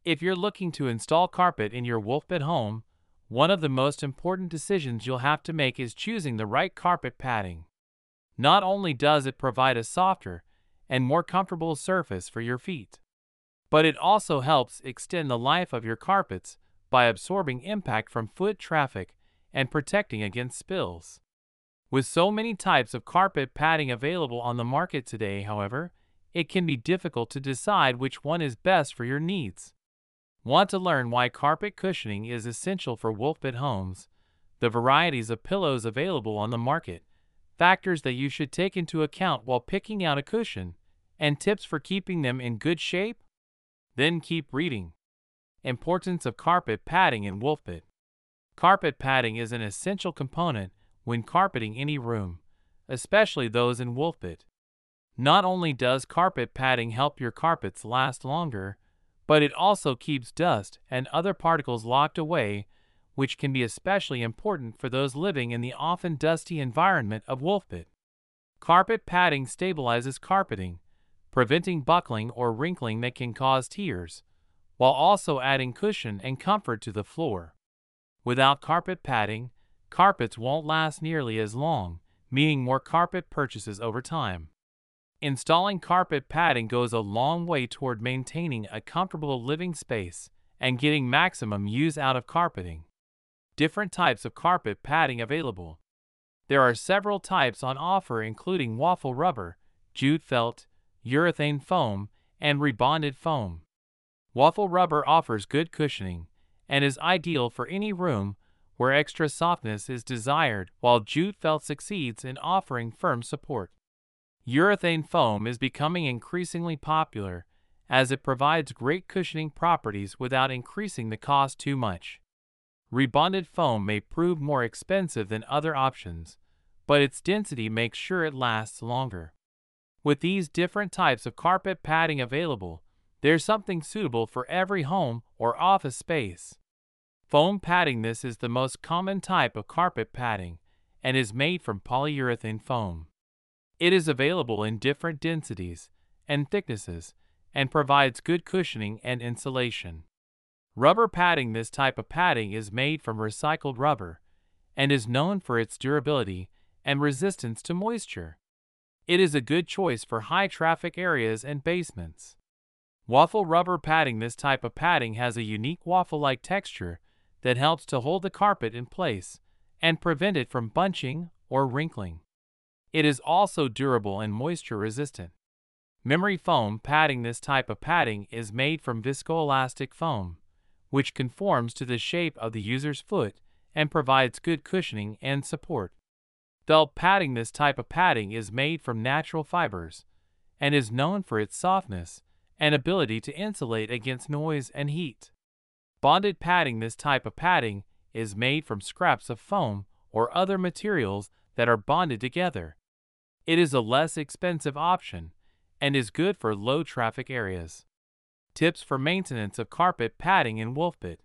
If you're looking to install carpet in your Wolfbed home, one of the most important decisions you'll have to make is choosing the right carpet padding. Not only does it provide a softer and more comfortable surface for your feet, but it also helps extend the life of your carpets by absorbing impact from foot traffic and protecting against spills. With so many types of carpet padding available on the market today, however, it can be difficult to decide which one is best for your needs. Want to learn why carpet cushioning is essential for Wolfbed homes, the varieties of pillows available on the market, factors that you should take into account while picking out a cushion, and tips for keeping them in good shape? Then keep reading. Importance of carpet padding in Wolfbed. Carpet padding is an essential component when carpeting any room, especially those in Wolfbed. Not only does carpet padding help your carpets last longer, but it also keeps dust and other particles locked away, which can be especially important for those living in the often dusty environment of Wolfbed. Carpet padding stabilizes carpeting, preventing buckling or wrinkling that can cause tears, while also adding cushion and comfort to the floor. Without carpet padding, carpets won't last nearly as long, meaning more carpet purchases over time. Installing carpet padding goes a long way toward maintaining a comfortable living space and getting maximum use out of carpeting. Different types of carpet padding available. There are several types on offer, including waffle rubber, jute felt, urethane foam, and rebonded foam. Waffle rubber offers good cushioning and is ideal for any room where extra softness is desired, while jute felt succeeds in offering firm support. Urethane foam is becoming increasingly popular as it provides great cushioning properties without increasing the cost too much. Rebonded foam may prove more expensive than other options, but its density makes sure it lasts longer. With these different types of carpet padding available, there's something suitable for every home or office space. Foam padding. This is the most common type of carpet padding and is made from polyurethane foam. It is available in different densities and thicknesses and provides good cushioning and insulation. Rubber padding. This type of padding is made from recycled rubber and is known for its durability and resistance to moisture. It is a good choice for high-traffic areas and basements. Waffle rubber padding. This type of padding has a unique waffle-like texture that helps to hold the carpet in place and prevent it from bunching or wrinkling. It is also durable and moisture-resistant. Memory foam padding. This type of padding is made from viscoelastic foam, which conforms to the shape of the user's foot and provides good cushioning and support. Felt padding. This type of padding is made from natural fibers and is known for its softness and ability to insulate against noise and heat. Bonded padding. This type of padding is made from scraps of foam or other materials that are bonded together. It is a less expensive option and is good for low-traffic areas. Tips for maintenance of carpet padding in Wolfbed.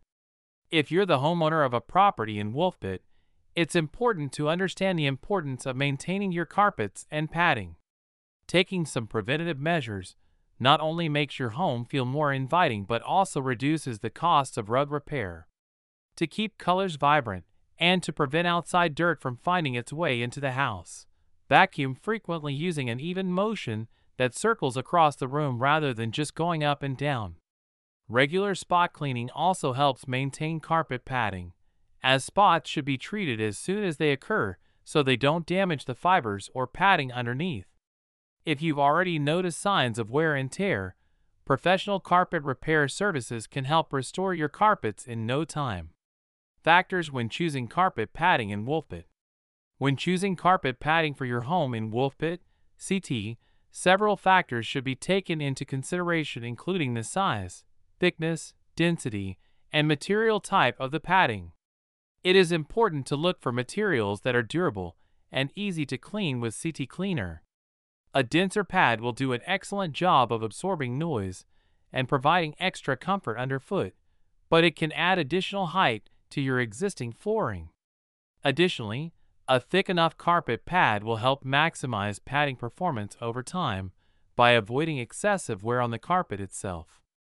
If you're the homeowner of a property in Wolfbed, it's important to understand the importance of maintaining your carpets and padding. Taking some preventative measures not only makes your home feel more inviting but also reduces the cost of rug repair. To keep colors vibrant and to prevent outside dirt from finding its way into the house, vacuum frequently using an even motion that circles across the room rather than just going up and down. Regular spot cleaning also helps maintain carpet padding, as spots should be treated as soon as they occur so they don't damage the fibers or padding underneath. If you've already noticed signs of wear and tear, professional carpet repair services can help restore your carpets in no time. Factors when choosing carpet padding in Wolfbed. When choosing carpet padding for your home in Wolfbed, CT, several factors should be taken into consideration, including the size, thickness, density, and material type of the padding. It is important to look for materials that are durable and easy to clean with CT Cleaner. A denser pad will do an excellent job of absorbing noise and providing extra comfort underfoot, but it can add additional height to your existing flooring. Additionally, a thick enough carpet pad will help maximize padding performance over time by avoiding excessive wear on the carpet itself.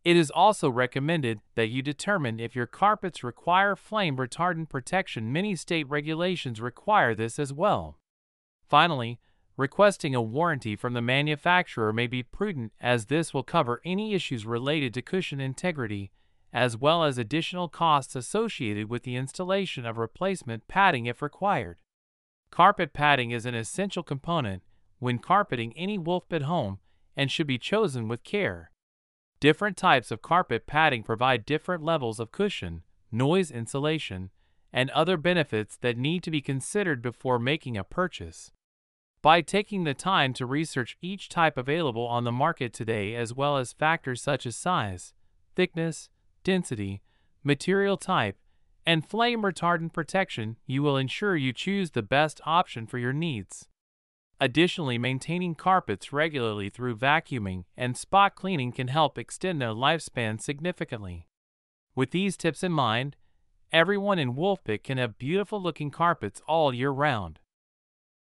It is also recommended that you determine if your carpets require flame retardant protection. Many state regulations require this as well. Finally, requesting a warranty from the manufacturer may be prudent, as this will cover any issues related to cushion integrity, as well as additional costs associated with the installation of replacement padding if required. Carpet padding is an essential component when carpeting any wolf pit home and should be chosen with care. Different types of carpet padding provide different levels of cushion, noise insulation, and other benefits that need to be considered before making a purchase. By taking the time to research each type available on the market today, as well as factors such as size, thickness, density, material type, and flame retardant protection, you will ensure you choose the best option for your needs. Additionally, maintaining carpets regularly through vacuuming and spot cleaning can help extend their lifespan significantly. With these tips in mind, everyone in Wolf Pit can have beautiful looking carpets all year round.